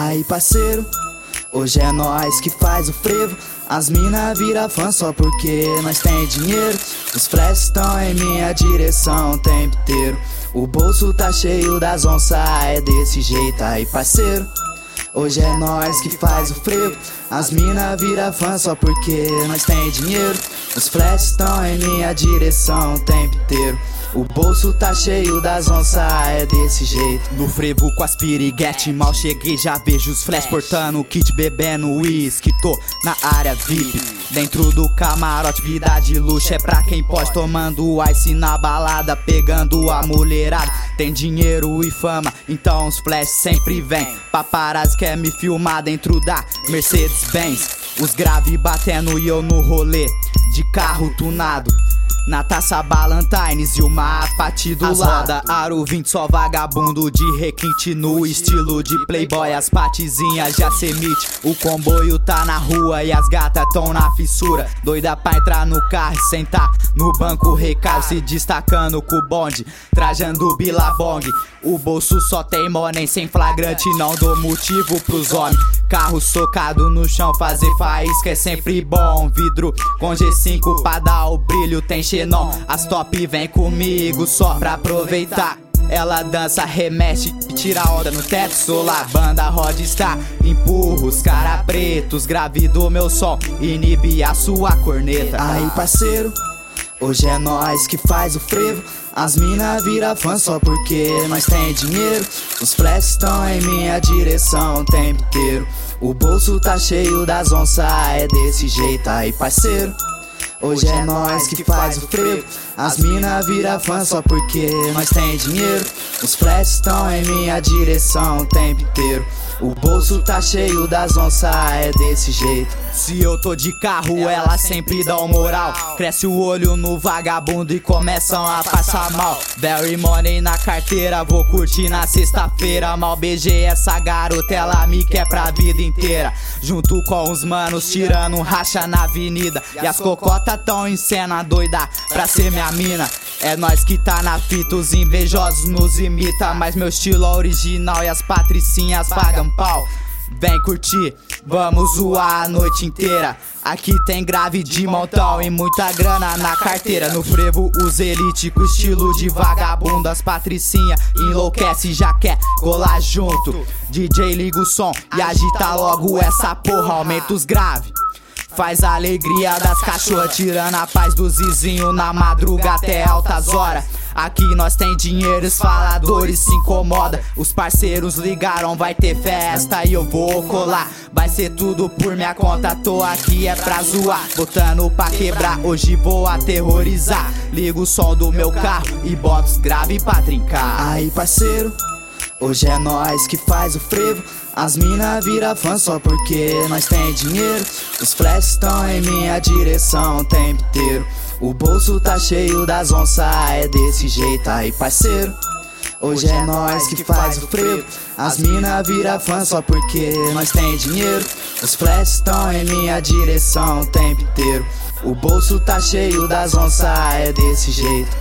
Aí parceiro, hoje é nós que faz o frevo. As mina vira fã só porque nós tem dinheiro. Os flashes estão em minha direção o tempo inteiro. O bolso tá cheio das onças, é desse jeito. Aí parceiro, hoje é nós que faz o frevo. As mina vira fã só porque nós tem dinheiro. Os flashes estão em minha direção o tempo inteiro. O bolso tá cheio das onças, é desse jeito. No frevo com as piriguete, mal cheguei, já vejo os flash portando kit, bebendo uísque, tô na área VIP. Dentro do camarote, vida de luxo é pra quem pode, tomando ice na balada, pegando a mulherada. Tem dinheiro e fama, então os flash sempre vem. Paparazzi quer me filmar dentro da Mercedes-Benz. Os grave batendo e eu no rolê de carro tunado. Na taça Ballantines e uma Pati do lado. Aro 20 só vagabundo de requinte no estilo de playboy. As patizinhas já se emite, o comboio tá na rua e as gatas tão na fissura. Doida pra entrar no carro e sentar no banco recado, se destacando com o bonde, trajando bilabong. O bolso só tem money, sem flagrante não dou motivo pros homens. Carro socado no chão, fazer faísca é sempre bom. Vidro com G5 pra dar o brilho, tem xenon. As top vem comigo só pra aproveitar. Ela dança, remexe e tira onda no teto solar. Banda Rodstar, empurra os cara pretos. Grave do meu som, inibe a sua corneta. Aí parceiro, hoje é nós que faz o frevo. As mina vira fã só porque nós tem dinheiro. Os flashes estão em minha direção o tempo inteiro. O bolso tá cheio das onças, é desse jeito. Aí parceiro, hoje é nós que faz o frevo. As mina vira fã só porque nós tem dinheiro. Os flashes estão em minha direção o tempo inteiro. O bolso tá cheio das onças, é desse jeito. Se eu tô de carro, ela sempre dá um moral. Cresce o olho no vagabundo e começam a passar mal. Very money na carteira, vou curtir na sexta-feira. Mal beijei essa garota, ela me quer pra vida inteira. Junto com os manos, tirando um racha na avenida. E as cocotas tão em cena, doida pra ser minha mina. É nós que tá na fita, os invejosos nos imita. Mas meu estilo é original e as patricinhas pagam pau. Vem curtir, vamos zoar a noite inteira. Aqui tem grave de montão e muita grana na carteira. No frevo os elite com estilo de vagabundo. As patricinha enlouquece e já quer colar junto. DJ liga o som e agita logo essa porra, aumenta os grave. Faz a alegria das cachorras, tirando a paz dos vizinhos na madruga até altas horas. Aqui nós tem dinheiro, os faladores se incomoda. Os parceiros ligaram, vai ter festa e eu vou colar. Vai ser tudo por minha conta, tô aqui é pra zoar. Botando pra quebrar, hoje vou aterrorizar. Ligo o som do meu carro e boto os grave pra trincar. Aí parceiro, hoje é nós que faz o frevo. As mina vira fã só porque nós tem dinheiro. Os flashes estão em minha direção o tempo inteiro. O bolso tá cheio das onças, é desse jeito. Aí parceiro, hoje é nós que faz o frevo. As mina vira fã só porque nós tem dinheiro. Os flashes estão em minha direção o tempo inteiro. O bolso tá cheio das onças, é desse jeito.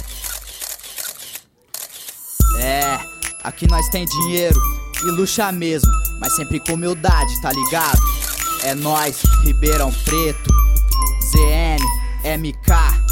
É, aqui nós tem dinheiro e luxa mesmo, mas sempre com humildade, tá ligado? É nós, Ribeirão Preto, ZN, MK.